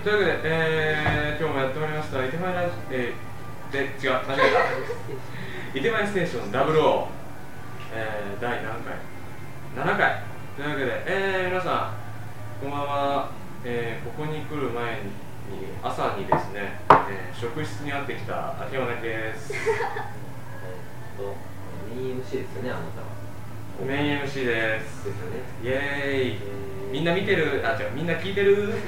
というわけで、今日もやってまいりましたイテマイラジ違う、間違えたイテマイステーション00、第何回 ?7 回というわけで、皆さんこんばんは。ここに来る前に朝にですね、職室に会ってきた秋山です。 メイン MC ですよね、あなたは。 メイン MC です。 ですよね。 イエーイ。みんな見てる、あ、違う、みんな聞いてる。 で、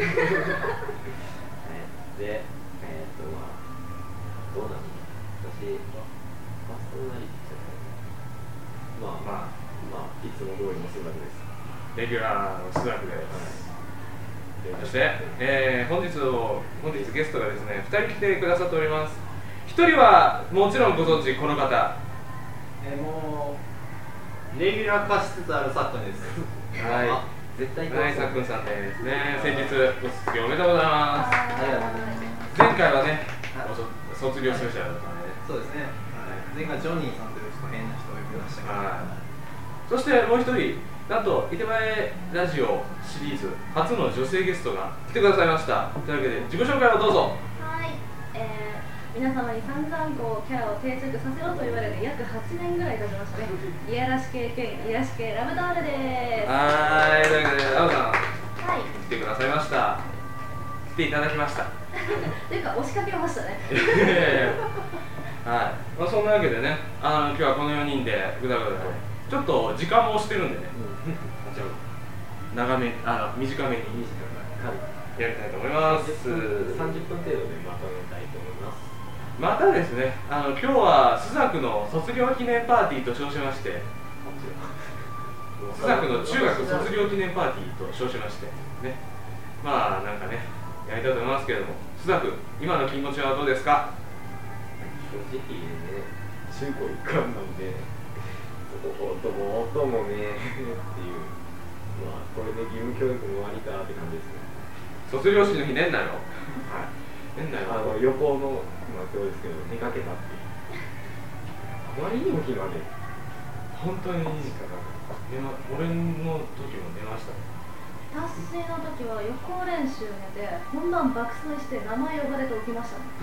まあ、どうなの？私、パーソナリティじゃない。まあ、いつも通りの数学です。 レギュラーの数学です。そして、本日ゲストがですね、2人来てくださっております。1人はもちろんご存知、この方。 もうレギュラー化しつつあるサットです。 はい。 絶対はい、さっくんさんですね。先日ご卒業おめでとうございます。 ありがとうございます。 前回はね、卒業スペシャルだったね。 そうですね。前回ジョニーさんというちょっと変な人を呼びましたけど。 そしてもう一人、なんとイテマエラジオシリーズ初の女性ゲストが来てくださいました。というわけで自己紹介をどうぞ。 はい、皆様に散々こうキャラを定着させようと言われて約8年ぐらい経ちましたね。いやらし系兼癒し系ラムダールです。 はい、というわけでラムさん、 はい、 来てくださいました。来ていただきました。 というか押しかけましたね。 はい、まあ、そんなわけでね、今日はこの4人でぐだぐだちょっと時間も押してるんでね、長め、短めにやりたいと思います。 30分程度でまとめたいと思います。 またですね、今日はスザクの卒業記念パーティーと称しまして、スザクの中学卒業記念パーティーと称しましてね、まあなんかね、やりたいと思いますけれども、スザク、今の気持ちはどうですか？ 正直ね、中高一貫なんで、音もねっていう、まあこれで義務教育も終わりかって感じですね。 卒業式の日寝んなよ。 はい。 寝んなよ。 予報の今日ですけど、寝かけたっていう。あまりにも暇で。 本当に俺の時も寝ました。 達成の時は予行練習寝て本番爆睡して名前呼ばれて起きましたね。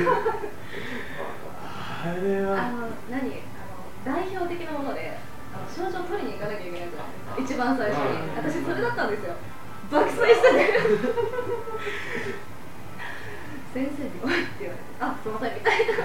あれは代表的なもので賞状取りに行かなきゃいけないじゃないですか。一番最初に私それだったんですよ。爆睡してね。先生に「おい」って言われて「あ、すいません」みたいな。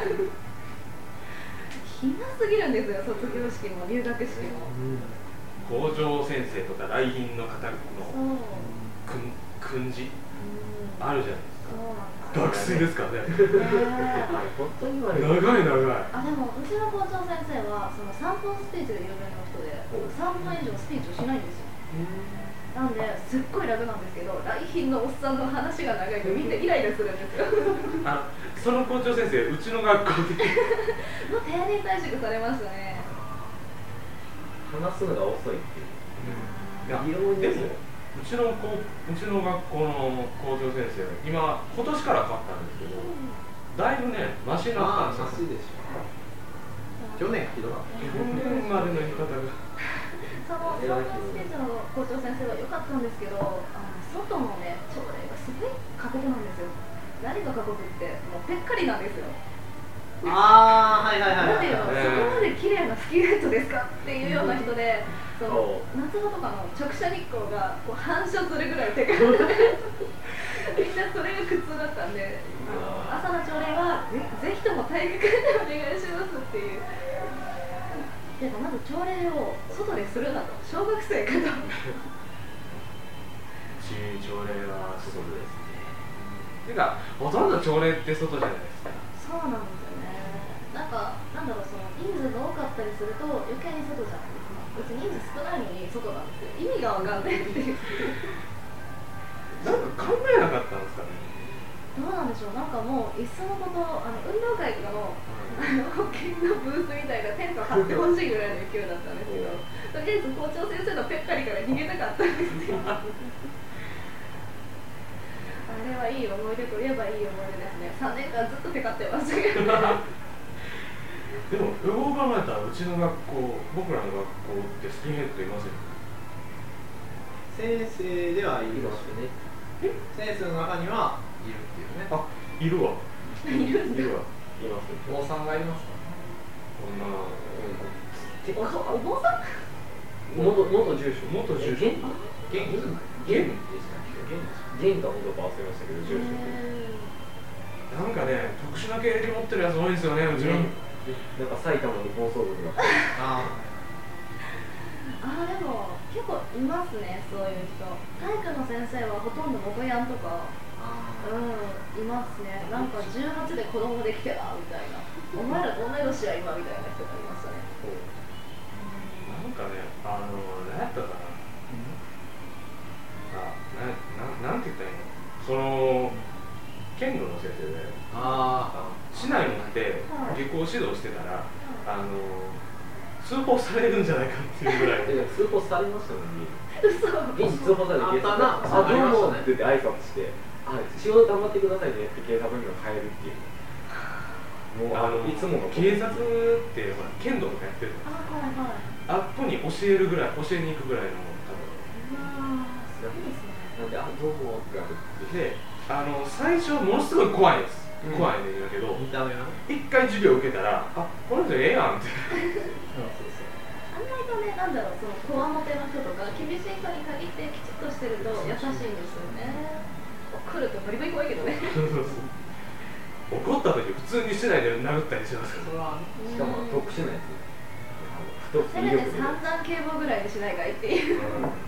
暇すぎるんですよ、卒業式も入学式も。 校長先生とか来賓の方の訓示あるじゃないですか。爆睡ですからね。 本当に長い。 でもうちの校長先生はその3分スピーチで有名な人で3分以上スピーチをしないんですよ。なんですっごい楽なんですけど、来賓のおっさんの話が長いとみんなイライラするんですよ。 その校長先生、うちの学校でもう定年退職されましたね。 話すのが遅いっていう。 でもうちの学校の校長先生、今年から変わったんですけど、だいぶね、マシになったんですよ。 マシでしょ。去年ひどかった。 去年までの言い方がその3分スピーチの校長先生は良かったんですけど、外のね、朝礼がすごい過酷なんですよ。何が過酷って、もうぺっかりなんですよ。 はいはいはい。 なんていうの、そこまで綺麗なスキンヘッドですかっていうような人で、その夏場とかの直射日光がこう反射するぐらいテカで、みんなそれが苦痛だったんで、朝の朝礼はぜひとも体育館でお願いしますっていう。てかまず朝礼を外でするなと、小学生かと。 朝礼は外ですね。てか、ほとんど朝礼って外じゃないですか。 そうなんですよね。なんだろう、その人数が多かったりすると余計に外じゃないですか。別に人数少ないのに外なんですよ。意味がわかんないっていう。 なんか考えなかったんですかね。 どうなんでしょう。なんかもういっそのこと運動会とかの保険のブースみたいなテント張ってほしいぐらいの勢いだったんですけど、とりあえず校長先生のぺったりから逃げたかったんですよ。あれはいい思い出といえばいい思い出ですね。3年間ずっとテカってましたけど。 でも、よく考えたらうちの学校、僕らの学校ってスキンヘッドいませんよ。 先生ではいるしね。先生の中にはいいるっていうね。 あ、いるわ。 いるんだ。 いるわ。 いますね。 お坊さんがいますか？ こんな、 お坊さん？ 元住所。 元住所。 元気元でしたっけ？元か元か忘れましたけど、住所。 なんかね、特殊な経歴持ってるやつ多いんですよね、うちの。 なんか埼玉の放送部が。 あでも結構いますね、そういう人。体育の先生はほとんど元ヤンとか、いますね。なんか18で子供できてたみたいな。お前らと同い年や今みたいな人がいましたね。 なんかね、何やったかな。なんて言ったらいいの？その剣道の先生で、市内に行って下校指導してたら、通報されるんじゃないかっていうぐらい。 通報されましたもんね。 嘘。 現に通報されて警察がどうもって言って挨拶して、仕事頑張ってくださいねって警察には変えるっていう。もういつもの警察ってほら剣道とかやってるじゃないですか。あっこに教えに行くぐらいの多分。 いいですね。 なんでどうもってあるで、最初ものすごい怖いです。怖いんだけど、 見た目は一回授業受けたら、この人ええやんって。 案外とね、なんだろう、そのこわもての人とか厳しい人に限ってきちっとしてると優しいんですよね。来るとバリバリ怖いけどね。 怒った時普通に市内で殴ったりしますから。 しかも特殊なやつ。 せめて散々警棒ぐらいにしないかいっていう。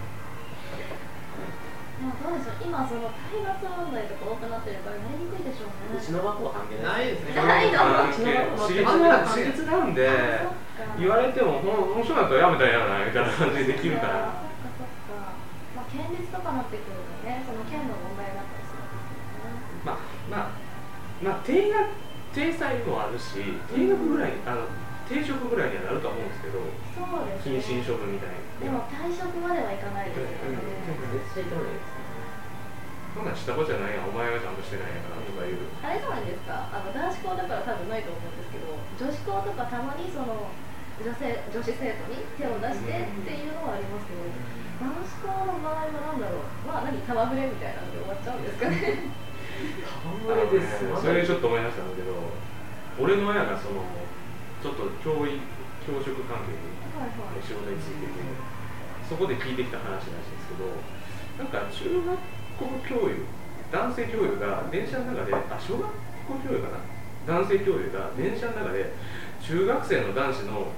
どうでしょう、今その体罰問題とか多くなってるからなりにくいでしょうね。 うちの学校は関係ないですね。 ないの。 私立なんで言われても面白かったらやめたらやらないみたいな感じでできるから。 そっか。まあ県立とかなってくるとね、その県の問題だったりするんですよね。 体裁もあるし、定額ぐらい定職ぐらいにはなると思うんですけど、 そうですね。 謹慎処分みたいに。 でも退職まではいかないですよね。 絶対行かないです。 そんなんしたことじゃないやん、お前がちゃんとしてないやからとかいう。 あれじゃないですか、男子校だから多分ないと思うんですけど、女子校とかたまにその女子生徒に手を出してっていうのはありますけど、男子校の場合はなんだろう、まあ戯れみたいなので終わっちゃうんですかね。 戯れです。 それちょっと思い出したんだけど、俺の親がそのちょっと教職関係に仕事についてて、そこで聞いてきた話らしいんですけど、なんか中学校教諭、男性教諭が電車の中で、小学校教諭かな、男性教諭が電車の中で中学生の男子の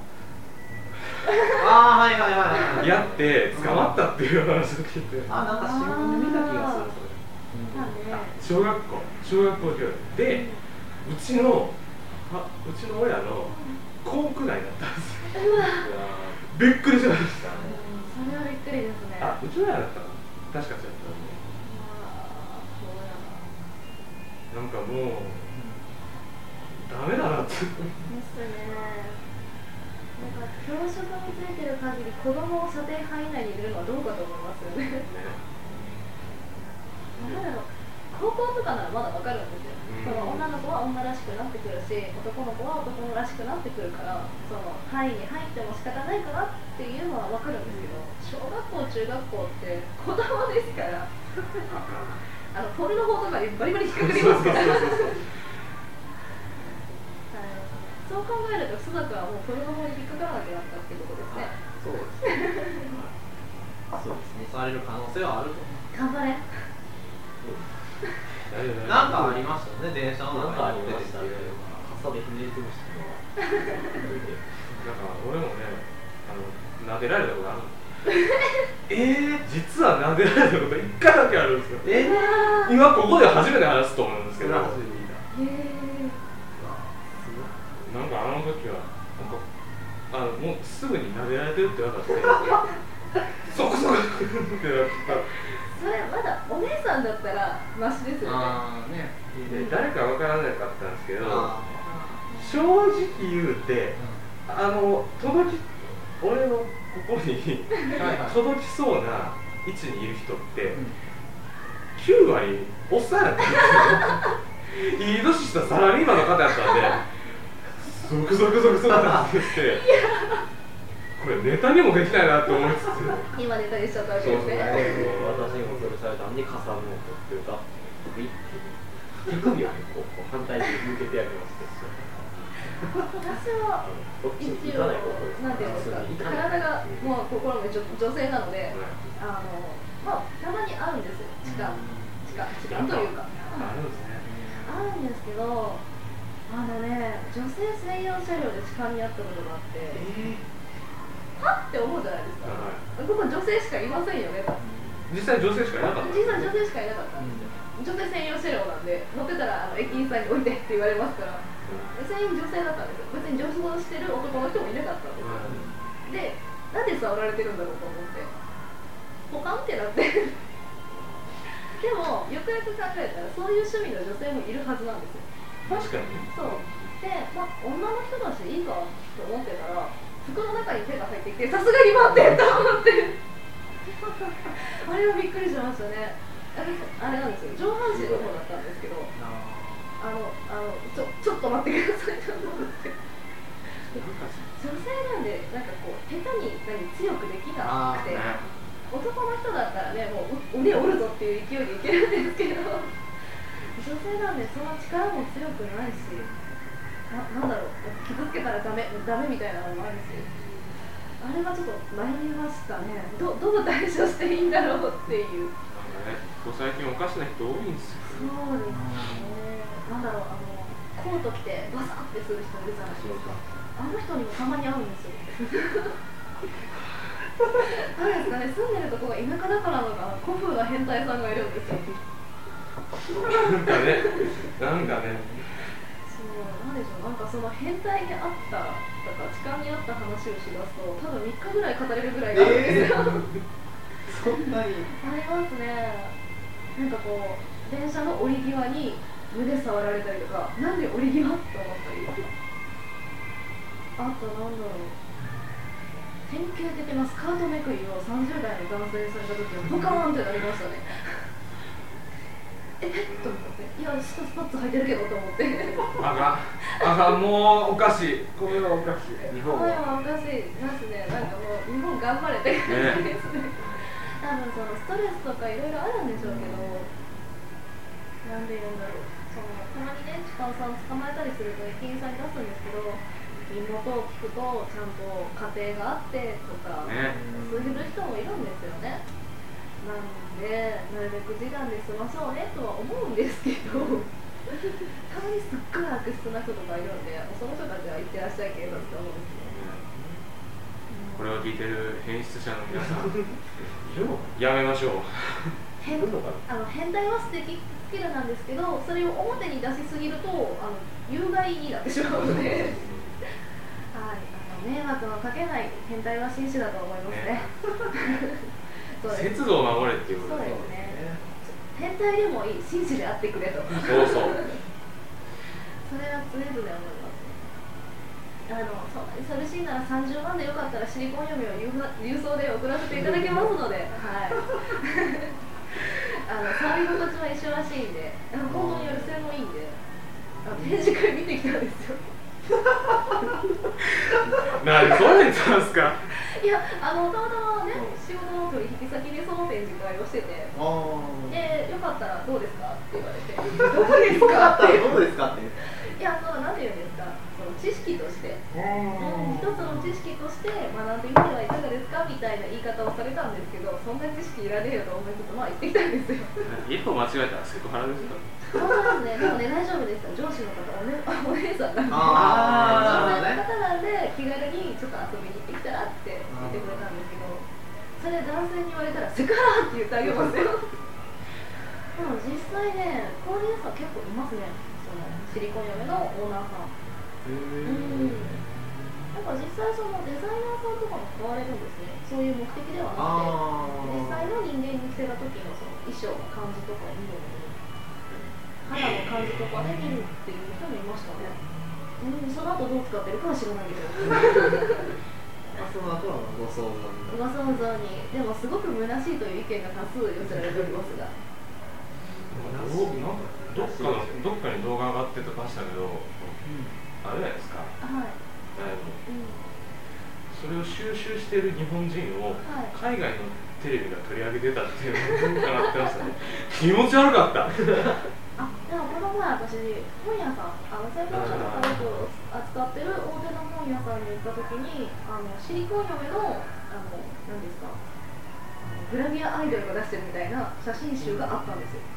やって捕まったっていう話を聞いて、 なんか新聞で見た気がする。 小学校教諭で、うちの親の校区内だったんですよ。びっくりしました。 それはびっくりですね。 うちの親だったの確かそうやったんで。なんかもうダメだなって。ですね。なんか教職についてる限り子供を射程範囲内に入れるのはどうかと思いますよね。なんだろう、高校とかならまだわかるんですよ。その女の子は女らしくなってくるし、男の子は男のらしくなってくるから、その範囲に入っても仕方ないかなっていうのはわかるんですけど、小学校中学校って子供ですからポルノ法とかにバリバリ引っかかりますからそう考えると須坂はもうポルノ法に引っかからなくなったってことですね。 そうですね。される可能性はあると。 頑張れ。 なんかありましたね、電車の中に出てきて。 傘でひねりつぶしてもらなんか俺もね、撫でられたことある。実は撫でられたこと1回だけあるんですよ。今ここで初めて話すと思うんですけど、なんかあの時はもうすぐに撫でられてるって分かってそこってなった。 それまだお姉さんだったらマシですよね。 誰か分からなかったんですけど、正直言うて、俺のここに届きそうな位置にいる人って9割おっさんやったんですよ。いい年したサラリーマンの方やったんで、ゾクゾクゾクゾクなってて、これネタにもできないなって思いつつ、 今ネタにしちゃったわけですね。 私にもそれされたんで傘も取って歌ってグイッて手首をねこう反対に向けてやります。 私は一応なんていうんですか、体がもう心も女性なので、まあたまにあるんですよ。痴漢というかあるんですね。 あるんですけど、女性専用車両で痴漢にあったことがあって、はって思うじゃないですか。ここ女性しかいませんよね。 実際女性しかいなかった。 実際女性しかいなかったんですよ。女性専用車両なんで、乗ってたら駅員さんに降りてって言われますから、全員女性だったんですよ。別に女装してる男の人もいなかったんですよ。で、なんで触られてるんだろうと思って、ポカンってなってでも、よくよく考えたら、そういう趣味の女性もいるはずなんですよ。 確かに。 そうで、女の人だしいいかと思ってたら、服の中に手が入ってきて、さすがに待ってと思ってあれはびっくりしましたね。あれなんですよ、上半身の方だったんですけど、ちょっと待ってくださいと思って女性なんで、なんかこう下手に強くできなくて、男の人だったらね、もう腕折るぞっていう勢いでいけるんですけど、女性なんでその力も強くないし、なんだろう、傷つけたらダメみたいなのもあるし、あれはちょっと悩みましたね。どう対処していいんだろうっていう。 最近おかしな人多いんですよ。 そうですね。なんだろう、コート着てバサッてする人いるじゃないですか。あの人にもたまに会うんですよ。なんですかね、住んでるとこが田舎だからのか、古風な変態さんがいるんですよ。 なんかね。そう、なんでしょう、なんかその変態にあったとか痴漢にあった話をしだすと、多分3日ぐらい語れるぐらいがあるんですよ。 そんなにありますね。なんかこう電車の降り際に胸触られたりとか、なんで降り際って思ったり、あとなんだろう、典型的なスカートめくりを30代の男性にされた時はボカーンってなりましたね。と思って、いや下スパッツ履いてるけどと思ってあかん、もうおかしい、これはおかしい。 日本はおかしいですね。なんかもう日本頑張れって感じですね。多分そのストレスとかいろいろあるんでしょうけど、なんで言うんだろう、たまにね、痴漢さん捕まえたりすると駅員さんに出すんですけど、身元を聞くとちゃんと家庭があってとか、そういう人もいるんですよね。なんで、なるべく示談で済まそうねとは思うんですけど、たまにすっごい悪質な人とかいるんで、その人たちは行ってらっしゃい警察って思うんですね。 これを聞いてる変質者の皆さんやめましょう。 変態は素敵スキルなんですけど、それを表に出しすぎると有害になってしまうのではい、迷惑のかけない変態は紳士だと思いますね。 節度を守れっていうことですね。変態でもいい、紳士であってくれと。 そうそれは常々思います。寂しいなら30万でよかったらシリコン読みを郵送で送らせていただきますので、はい。触り心地は一緒らしいんで、本当に寄せもいいんで、展示会見てきたんですよ。 なんでそうやったんですか。 いや、たまたまね、仕事の取引先でその展示会をしてて、で、よかったらどうですかって言われて、どうですかってどうですかって。 いや、なんて言うんですか、知識として、一つの知識として学んでみてはいかがですかみたいな言い方をされたんですけど、そんな知識いらねえよと思いつつ、言ってきたんですよ。 一歩間違えたらセクハラですか。 そうなんですね。でもね、大丈夫でした。上司の方、お姉さんなんで、女性の方なんで、気軽にちょっと遊びに行ってきたらって言ってくれたんですけど、それ男性に言われたらセクハラって言ってあげますよ。でも実際ね、こういう人は結構いますね。シリコン嫁のオーナーさん。なんか実際そのデザイナーさんとかも買われるんですね。そういう目的ではなくて、実際の人間に着せた時のその衣装の感じとかを見るのに、肌の感じとかで見るっていう人もいましたね。その後どう使ってるかは知らないけど。 その後はご想像に。 ご想像に。でもすごく虚しいという意見が多数寄せられておりますが。 どっかに動画上がってましたけど、あれじゃないですか。 はい。 それを収集している日本人を海外のテレビが取り上げてたっていうのがなってましたね。気持ち悪かった。 あ、でもこの前私本屋さん、専門書の科学を扱ってる大手の本屋さんに行った時にシリコン嫁の何ですか、グラビアアイドルが出してるみたいな写真集があったんですよ。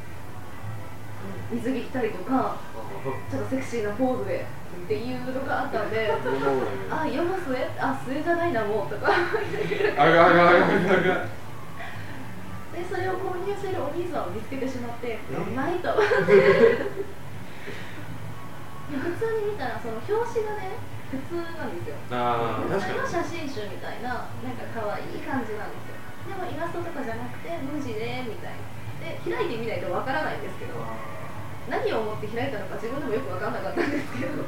水着着たりとかちょっとセクシーなポーズでっていうのがあったんで、あ、読む末、あ、末じゃないなもうとかあがあがあがあがで、それを購入しているお兄さんを見つけてしまって、うまいと普通に見たらその表紙がね、普通なんですよ。 あー、確かに普通の写真集みたいな、なんか可愛い感じなんですよ。でもイラストとかじゃなくて無地でみたいなで、開いてみないとわからないんですけど、何を思って開いたのか自分でもよくわからなかったんですけど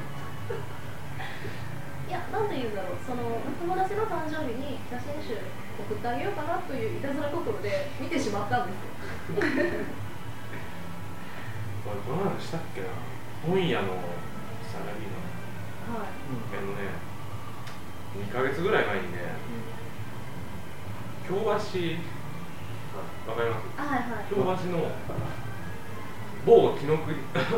いや、なんて言うんだろう、その友達の誕生日に写真集送ってあげようかなといういたずら心で見てしまったんですよこれどうなんでしたっけな、本屋のサラリーマン、 はい、 2ヶ月ぐらい前にね、京橋、わかります？ はいはい、 京橋の某紀ノ国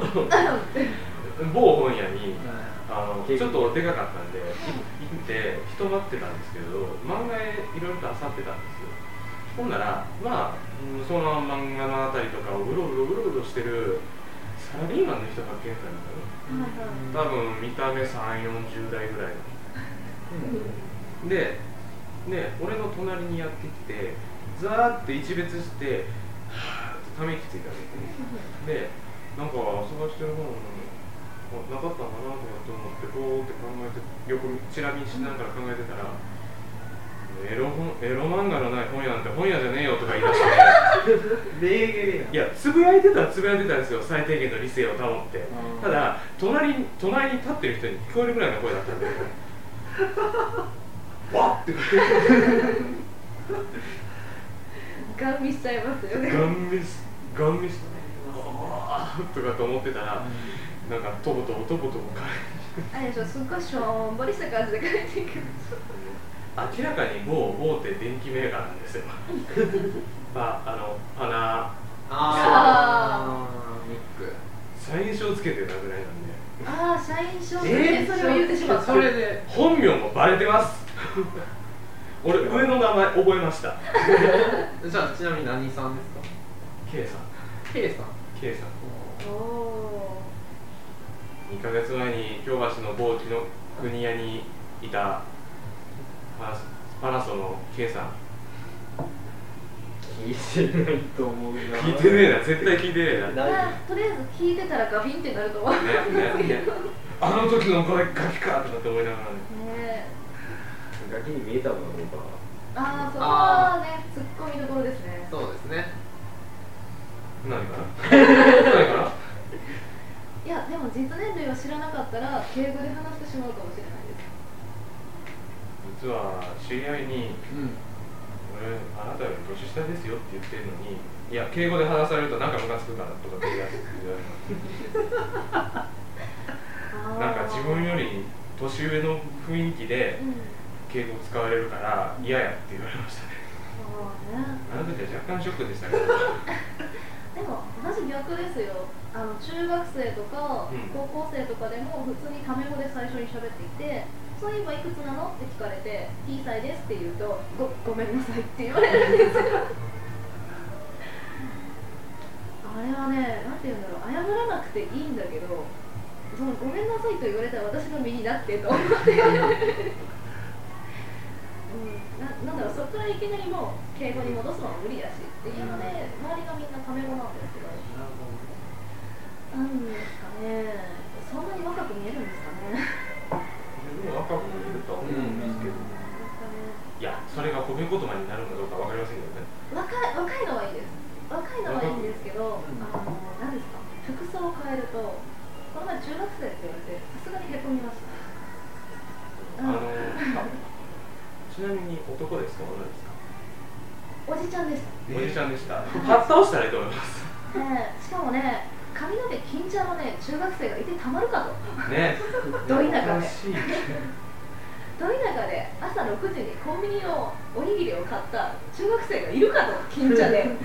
某本屋にちょっとでかかったんで行って人待ってたんですけど、漫画いろいろと漁ってたんですよ。ほんならまあその漫画のあたりとかをうろうろしてるサラリーマンの人発見されたの、多分見た目3、40代ぐらいので、俺の隣にやってきてザーって一別してはーってため息ついたんですね。で、なんか探してる本なかったんかなとかって思ってこうって考えて、よくチラ見しながら考えてたら、エロ漫画のない本屋なんて本屋じゃねえよとか言い出していや、つぶやいてたんですよ、最低限の理性を保って。ただ隣に立ってる人に聞こえるぐらいの声だったんでわっってガン見しちゃいますよね。 ガン見したとかと思ってたら、なんかとぼとぼあれでしょ、すっごいしょんぼりした感じで帰っていく明らかに某大手電機メーカーなんですよミック社員証つけてたぐらいなんで。 ああ、社員証でそれを言ってしまった。 それで本名もバレてます俺上の名前覚えましたじゃあちなみに何さんですか？ K さん K さん。 K さんお 2ヶ月前に京橋の某紀ノ国屋にいたパナソの K さん。 聞いてないと思うな。 聞いてねえな、絶対聞いてねえな。 とりあえず聞いてたらガビンってなると思う。 あの時のこれガキかとかって思いながらね。 ガキに見えたものか。 ああ、そこはね、ツッコミどころですね。 そうですね。 何かな？ いや、でも実年齢を知らなかったら敬語で話してしまうかもしれないです。 実は知り合いに、俺あなたより年下ですよって言ってるのに、いや敬語で話されるとなんかムカつくからとかって言われますなんか自分より年上の雰囲気で敬語使われるから嫌やって言われましたね。あの時は若干ショックでしたけどでも同じ逆ですよ。中学生とか高校生とかでも普通にタメ語で最初に喋っていて、そういえばいくつなのって聞かれて T 歳ですって言うと ごめんなさいって言われるんですよあれはね、なんて言うんだろう、謝らなくていいんだけど、そのごめんなさいと言われたら私の身になってと思ってなんだろう、そこからいきなりもう敬語に戻すのは無理だしっていうので、周りがみんなタメ語なんですけど、なんですかね、そんなに若く見えるんですかね若く見えるとは思うんですけど、いや、それが褒め言葉になるかどうかわかりませんけどね。 若いのはいいです。若いのはいいんですけど、何ですか、服装を変えると、この前中学生って言われて、さすがにへこみました。 ちなみに男ですか、女ですか？ おじちゃんでした。 おじちゃんでした。発倒したらいいと思います。 しかもね、髪の毛金ちゃんのね、中学生がいてたまるかと。 ね。 ど田舎で。 ど田舎で朝6時にコンビニのおにぎりを買った中学生がいるかと、近所で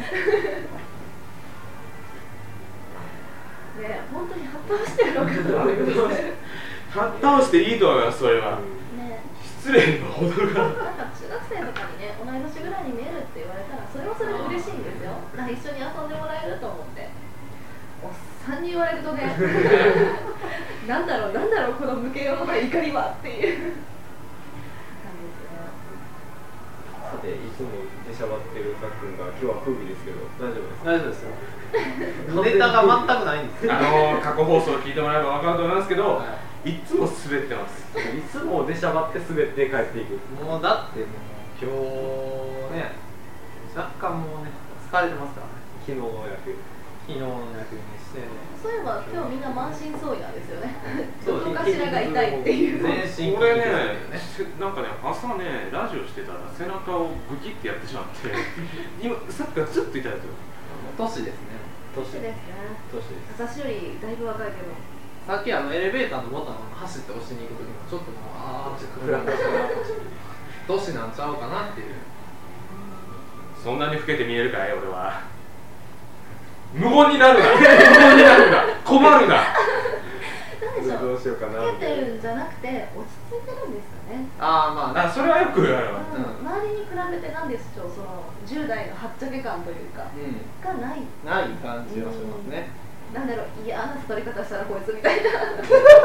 ね、本当に発達してるのかと思いますね。 発倒していいと思います、それは。 ね、 失礼のほどが。 なんか中学生とかにね、同い年ぐらいに見えるって言われたら、それはそれで嬉しいんですよ。なんか一緒に遊んでもらえると思って。おっさんに言われるとね、なんだろう、この無形のない怒りはっていう感じですね。 さて、いつも出しゃばってるさっくんが今日は不備ですけど、大丈夫ですか？ 大丈夫ですよ。ネタが全くないんですよ。 過去放送を聞いてもらえば分かると思いますけど、いつも滑ってます。 いつも出しゃばって滑って帰っていく。 もうだってもう今日ね、若干もうね疲れてますからね。 昨日の野球にして、 そういえば今日みんな満身創痍なんですよね。 そうどこかしらが痛いっていう。 全身俺ね、なんかね、朝ね、ラジオしてたら背中をグキってやってしまって、今、さっきからずっと痛いですよ。 年ですね。 年ですね。私よりだいぶ若いけど。 さっきエレベーターのボタンを走って押しに行くときもちょっともうってフラフラ年なんちゃうかなっていう。 そんなに老けて見えるかい、俺は。無言になるな、困るな。 なんでしょう。 どうしようかな。 老けてるんじゃなくて落ち着いてるんですかね。 まあね。 それはよく言われます。 周りに比べてなんでしょう、その10代のはっちゃけ感というか、がない。 ない感じはしますね。 なんだろう、嫌な取り方したらこいつみたいな。褒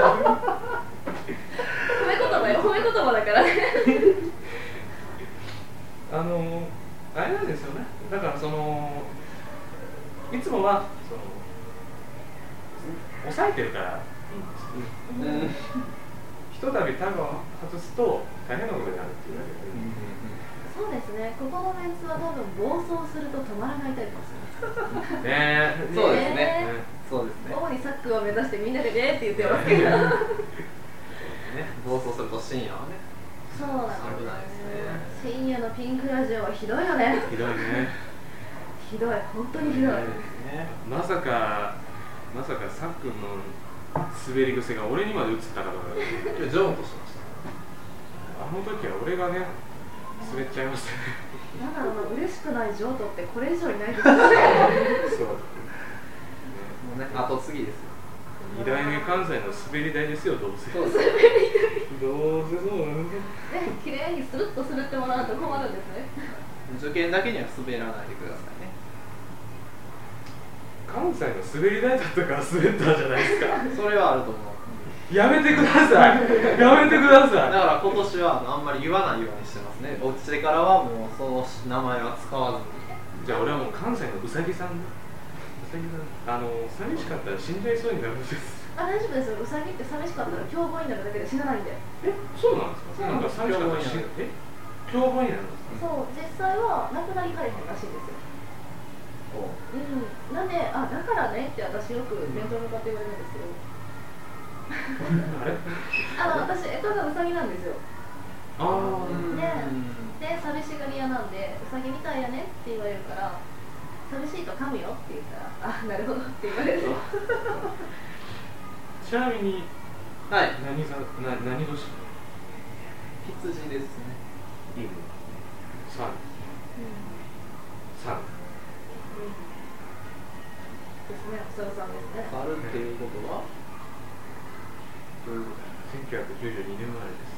め言葉だからね。 あれなんですよね。だからいつもは抑えてるからいいんです。ひとたびタグを外すと大変なことになるっていうわけで。 そうですね。ここのメンツは多分暴走すると止まらないタイプですね。 そうですね。そうですね。 主にサックを目指してみんなでねって言ってますけど。 暴走すると深夜はね。 そうなんです危ないですね。 深夜のピンクラジオはひどいよね。 ひどいね。 ひどい、本当にひどい。 まさかさっくんの滑り癖が俺にまで移ったから。 今日ジョンとしました。 あの時は俺がね滑っちゃいましたね。 なんだろうな、嬉しくない譲渡ってこれ以上いないですよね。 そう。 もうね、後継ぎですよ。 2代目関西の滑り台ですよ、どうせ。 そうです。 滑りどうせそうなんで台。ね、綺麗にスルッと滑ってもらうと困るんですね。 受験だけには滑らないでくださいね。 関西の滑り台だったから滑ったんじゃないですか。 それはあると思う。 やめてください。やめてください。 だから今年はあんまり言わないようにしてますね。落ちてからはもうその名前は使わずに。 じゃあ俺はもう関西のうさぎさんで。寂しかったら死んじゃいそうになるんです。 大丈夫ですよ。ウサギって寂しかったら凶暴になるだけで死なないんで。 そうなんですか。なんか寂しかったら死ぬ。凶暴になるんですか。 そう、実際は亡くなりかれへんらしいんですよ。なんで、だからねって私よく面と向かって言われるんですけど。 あれ？ 私、干支がウサギなんですよ。で、寂しがり屋なんで、ウサギみたいやねって言われるから、寂しいと噛むよって言ったら、なるほどって言われる。 ちなみに、 はい。 何年？ 羊ですね。 3。 ですね、お猿さんですね。 猿っていうことは 1992年生まれです。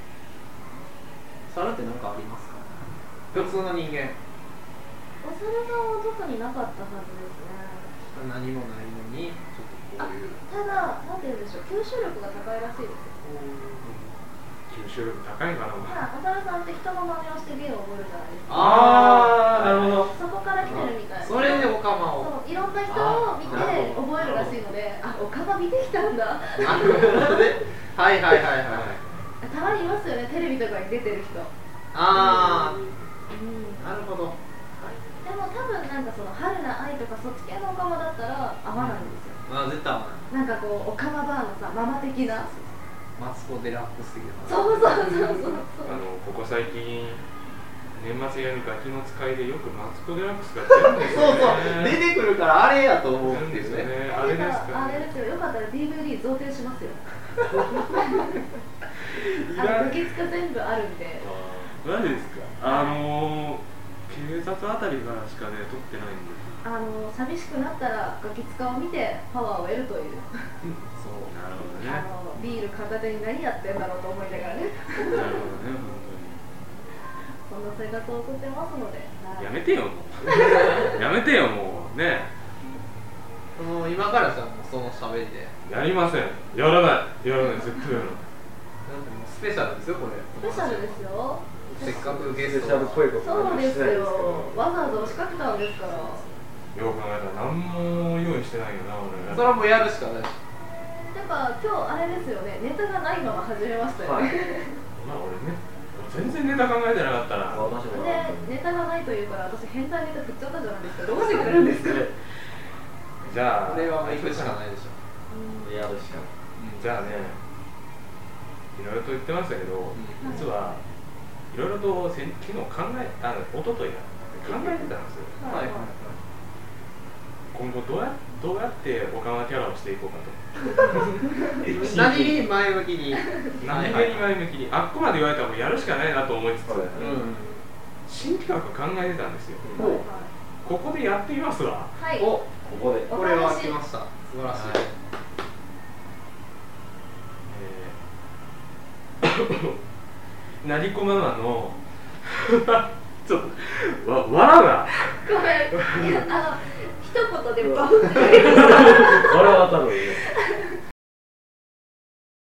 猿って何かありますか？普通の人間。 お猿さんは特になかったはずですね。 何もないのに、ちょっとこういう。 ただ、なんて言うんでしょう、吸収力が高いらしいですよ。 吸収力高いかな。 お猿さんって人の真似をして芸を覚えるじゃないですか。 なるほど。 そこから来てるみたいな。 それでオカマを。 そう、いろんな人を見て覚えるらしいので、オカマ見てきたんだ。 なるほどね。はいはいはいはい。 たまにいますよね、テレビとかに出てる人。 なるほど。 でも多分なんかその春菜愛とかそっち系のオカマだったら合わないんですよ。 絶対合わない。 なんかこうオカマバーのさ、ママ的な。 マツコ・デラックス的な。 そうここ最近年末やるガキの使いでよくマツコ・デラックスが出るんですよね。 そう出てくるからあれやと思うんですよね。 あれですか。 あれですよ。よかったら DVD 贈呈しますよ。 ガキ使全部あるんで。 マジですか。警察あたりからしかね撮ってないんです。 寂しくなったらガキ使を見てパワーを得るというそうなるほどね。 ビール片手に何やってんだろうと思いながらね。 なるほどね、 そんな生活を送ってますので、 本当に。やめてよもう。やめてよもうね。 もう今からじゃもうその喋りでやりません。やらない。やらない。絶対やらない。 なんでもうスペシャルですよこれ。 スペシャルですよ。 せっかくゲスペシストがャルっぽいことそうですしてないですけよ。 ど。 わざわざ押しかけたんですから。 よく考えたら何も用意してないよな俺。 それはもうやるしかないし。 やっぱ今日あれですよね、ネタがないまま始めましたよね。 まあ俺ね、全然ネタ考えてなかったら。 私もで、ネタがないというから私変態ネタ振っちゃったじゃないですか。どうしてくれるんですか。 じゃあこれはもう行くしかないでしょ。 やるしかじゃあね、いろいろと言ってましたけど、実はいろいろと昨日一昨日考えてたんですよ。 はい。 今後どうやってオカマキャラをしていこうかと。 何気に前向きに。 何気に前向きに、あっこまで言われたらもうやるしかないなと思いつつ、 そうだね新企画考えてたんですよ。 おここでやってみますわ。 はい。 お、 ここでこれは来ました。素晴らしい。 なりこママのちょっと笑うな。 ごめん。いや一言でバフって言われました。 これは多分いいよ。